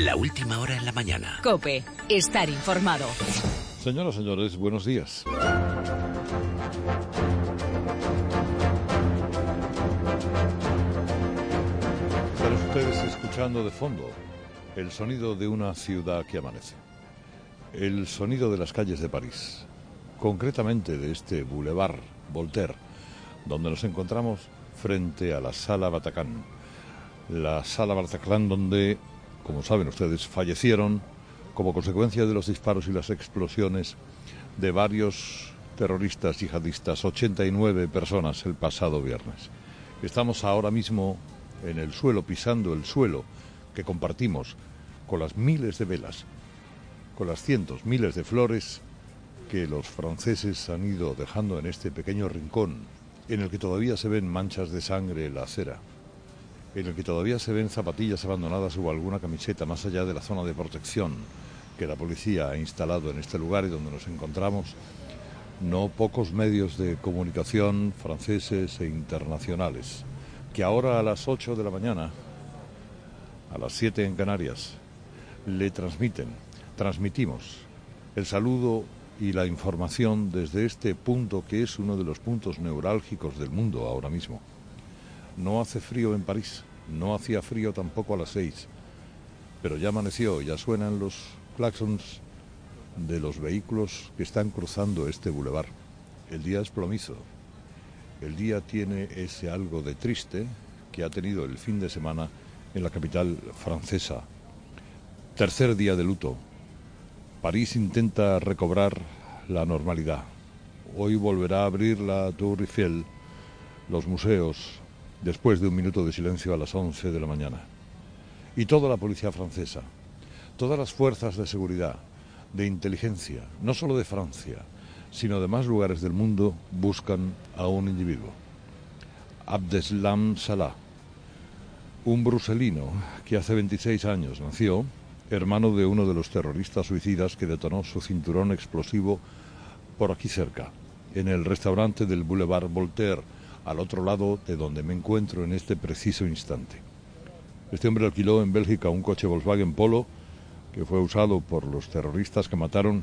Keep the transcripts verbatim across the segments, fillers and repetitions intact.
La última hora en la mañana. COPE. Estar informado. Señoras y señores, buenos días. Están ustedes escuchando de fondo el sonido de una ciudad que amanece. El sonido de las calles de París, concretamente de este Boulevard Voltaire, donde nos encontramos frente a la Sala Bataclan. La Sala Bataclan donde, como saben ustedes, fallecieron como consecuencia de los disparos y las explosiones de varios terroristas yihadistas, ochenta y nueve personas el pasado viernes. Estamos ahora mismo en el suelo, pisando el suelo que compartimos con las miles de velas, con las cientos, miles de flores que los franceses han ido dejando en este pequeño rincón, en el que todavía se ven manchas de sangre en la acera, en el que todavía se ven zapatillas abandonadas o alguna camiseta más allá de la zona de protección que la policía ha instalado en este lugar y donde nos encontramos no pocos medios de comunicación franceses e internacionales, que ahora a las ocho de la mañana, a las siete en Canarias, le transmiten, transmitimos el saludo y la información desde este punto que es uno de los puntos neurálgicos del mundo ahora mismo. No hace frío en París, no hacía frío tampoco a las seis, pero ya amaneció, ya suenan los claxons de los vehículos que están cruzando este bulevar. El día es plomizo, el día tiene ese algo de triste que ha tenido el fin de semana en la capital francesa. Tercer día de luto. París intenta recobrar la normalidad. Hoy volverá a abrir la Tour Eiffel, los museos, después de un minuto de silencio a las once de la mañana. Y toda la policía francesa, todas las fuerzas de seguridad, de inteligencia, no solo de Francia, sino de más lugares del mundo, buscan a un individuo. Abdeslam Salah, un bruselino que hace veintiséis años nació, hermano de uno de los terroristas suicidas que detonó su cinturón explosivo por aquí cerca, en el restaurante del Boulevard Voltaire, al otro lado de donde me encuentro en este preciso instante. Este hombre alquiló en Bélgica un coche Volkswagen Polo que fue usado por los terroristas que mataron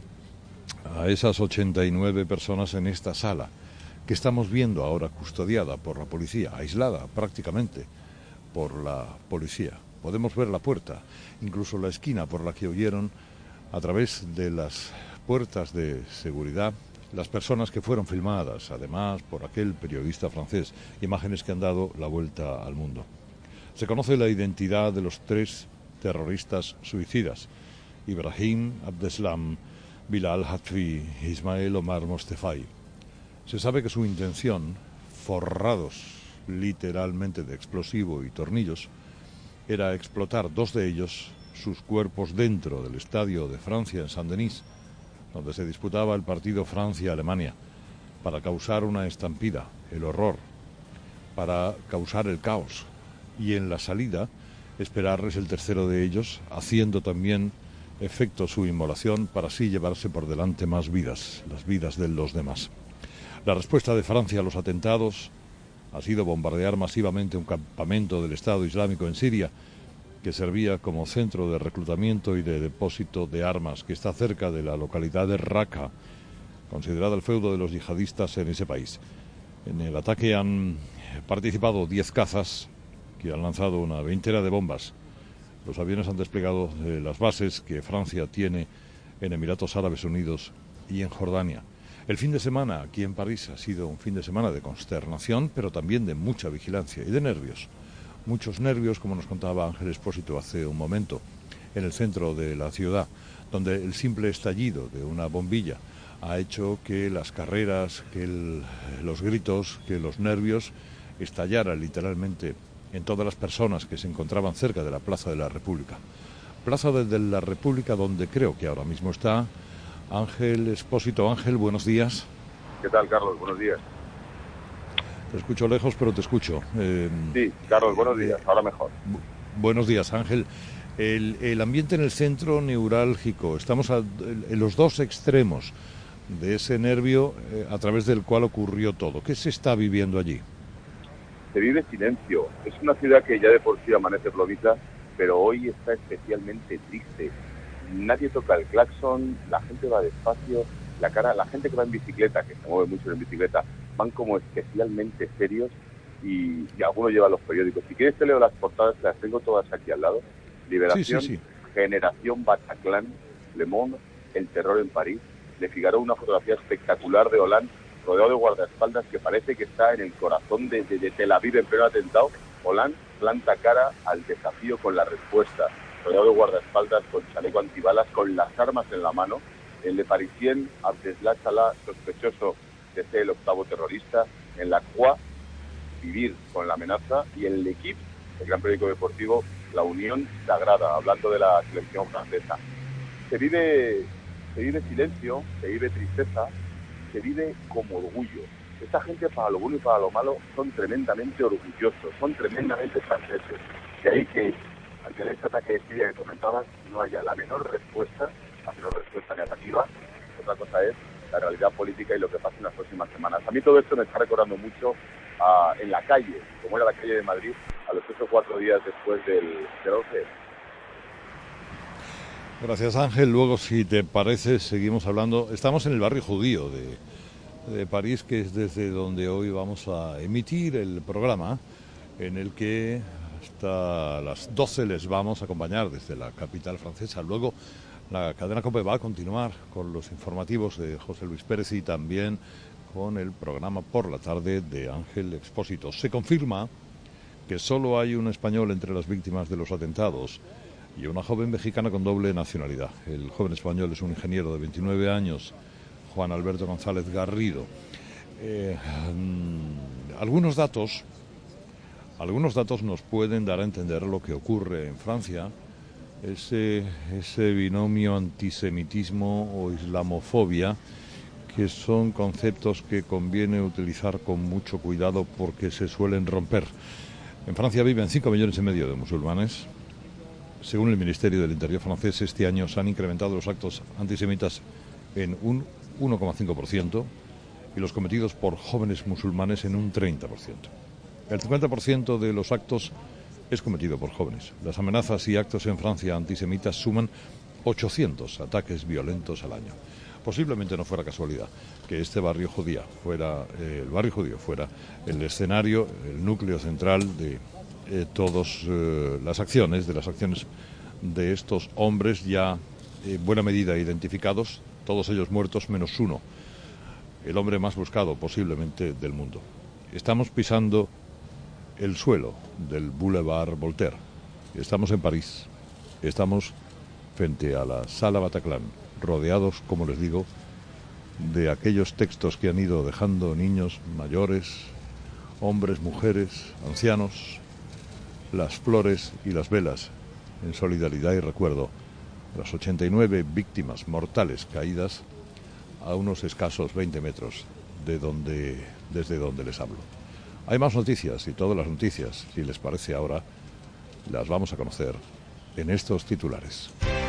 a esas ochenta y nueve personas en esta sala, que estamos viendo ahora custodiada por la policía, aislada prácticamente por la policía. Podemos ver la puerta, incluso la esquina por la que huyeron a través de las puertas de seguridad las personas que fueron filmadas, además por aquel periodista francés, imágenes que han dado la vuelta al mundo. Se conoce la identidad de los tres terroristas suicidas: Ibrahim Abdeslam, Bilal Hatfi e Ismael Omar Mostefai. Se sabe que su intención, forrados literalmente de explosivo y tornillos, era explotar dos de ellos, sus cuerpos dentro del estadio de Francia en Saint-Denis, donde se disputaba el partido Francia-Alemania, para causar una estampida, el horror, para causar el caos, y en la salida esperarles el tercero de ellos, haciendo también efecto su inmolación para así llevarse por delante más vidas, las vidas de los demás. La respuesta de Francia a los atentados ha sido bombardear masivamente un campamento del Estado Islámico en Siria, que servía como centro de reclutamiento y de depósito de armas, que está cerca de la localidad de Raqqa, considerada el feudo de los yihadistas en ese país. En el ataque han participado diez cazas, que han lanzado una veintena de bombas. Los aviones han desplegado eh, las bases que Francia tiene en Emiratos Árabes Unidos y en Jordania. El fin de semana aquí en París ha sido un fin de semana de consternación, pero también de mucha vigilancia y de nervios. Muchos nervios, como nos contaba Ángel Expósito hace un momento, en el centro de la ciudad, donde el simple estallido de una bombilla ha hecho que las carreras, que el, los gritos, que los nervios estallaran literalmente en todas las personas que se encontraban cerca de la Plaza de la República. Plaza de la República, donde creo que ahora mismo está Ángel Expósito. Ángel, buenos días. ¿Qué tal, Carlos? Buenos días. Te escucho lejos, pero te escucho. Eh, sí, Carlos, buenos días. Ahora mejor. Bu buenos días, Ángel. El, el ambiente en el centro neurálgico, estamos a, en los dos extremos de ese nervio eh, a través del cual ocurrió todo. ¿Qué se está viviendo allí? Se vive silencio. Es una ciudad que ya de por sí amanece plomiza pero hoy está especialmente triste. Nadie toca el claxon, la gente va despacio, la cara, la gente que va en bicicleta, que se mueve mucho en bicicleta, van como especialmente serios y, y algunos llevan los periódicos. Si quieres te leo las portadas, las tengo todas aquí al lado. Liberación, sí, sí, sí. Generación Bataclan, Le Monde, El terror en París. Le Figaro una fotografía espectacular de Hollande rodeado de guardaespaldas que parece que está en el corazón de, de, de Tel Aviv en pleno atentado. Hollande planta cara al desafío con la respuesta, rodeado de guardaespaldas, con chaleco antibalas, con las armas en la mano. El Le Parisien, Abdeslam Salah, sospechoso de ser el octavo terrorista. En la Croix, vivir con la amenaza. Y en L'Equipe, el gran periódico deportivo, la unión sagrada, hablando de la selección francesa. Se vive, se vive silencio, se vive tristeza, se vive como orgullo. Esta gente, para lo bueno y para lo malo, son tremendamente orgullosos, son tremendamente franceses. De ahí que, ante este ataque de Siria que comentabas, no haya la menor respuesta, la menor respuesta negativa. Otra cosa es la realidad política y lo que pasa en las próximas semanas. A mí todo esto me está recordando mucho uh, en la calle, como era la calle de Madrid, a los tres o cuatro días después del, del once. Gracias, Ángel. Luego, si te parece, seguimos hablando. Estamos en el barrio judío de, de París, que es desde donde hoy vamos a emitir el programa, en el que hasta las doce les vamos a acompañar desde la capital francesa. Luego, la cadena COPE va a continuar con los informativos de José Luis Pérez y también con el programa por la tarde de Ángel Expósito. Se confirma que solo hay un español entre las víctimas de los atentados y una joven mexicana con doble nacionalidad. El joven español es un ingeniero de veintinueve años, Juan Alberto González Garrido. Eh, mmm, algunos datos, algunos datos nos pueden dar a entender lo que ocurre en Francia, ese, ese binomio antisemitismo o islamofobia, que son conceptos que conviene utilizar con mucho cuidado porque se suelen romper. En Francia viven cinco millones y medio de musulmanes. Según el Ministerio del Interior francés, este año se han incrementado los actos antisemitas en un uno coma cinco por ciento y los cometidos por jóvenes musulmanes en un treinta por ciento. El cincuenta por ciento de los actos es cometido por jóvenes. Las amenazas y actos en Francia antisemitas suman ochocientos ataques violentos al año. Posiblemente no fuera casualidad que este barrio judío fuera, eh, el barrio judío fuera el escenario, el núcleo central de eh, todas eh, las acciones, de las acciones de estos hombres ya en buena medida identificados, todos ellos muertos menos uno, el hombre más buscado posiblemente del mundo. Estamos pisando el suelo del Boulevard Voltaire. Estamos en París. Estamos frente a la Sala Bataclan, rodeados, como les digo, de aquellos textos que han ido dejando niños, mayores, hombres, mujeres, ancianos, las flores y las velas, en solidaridad y recuerdo de las ochenta y nueve víctimas mortales caídas a unos escasos veinte metros de donde, desde donde les hablo. Hay más noticias y todas las noticias, si les parece ahora, las vamos a conocer en estos titulares.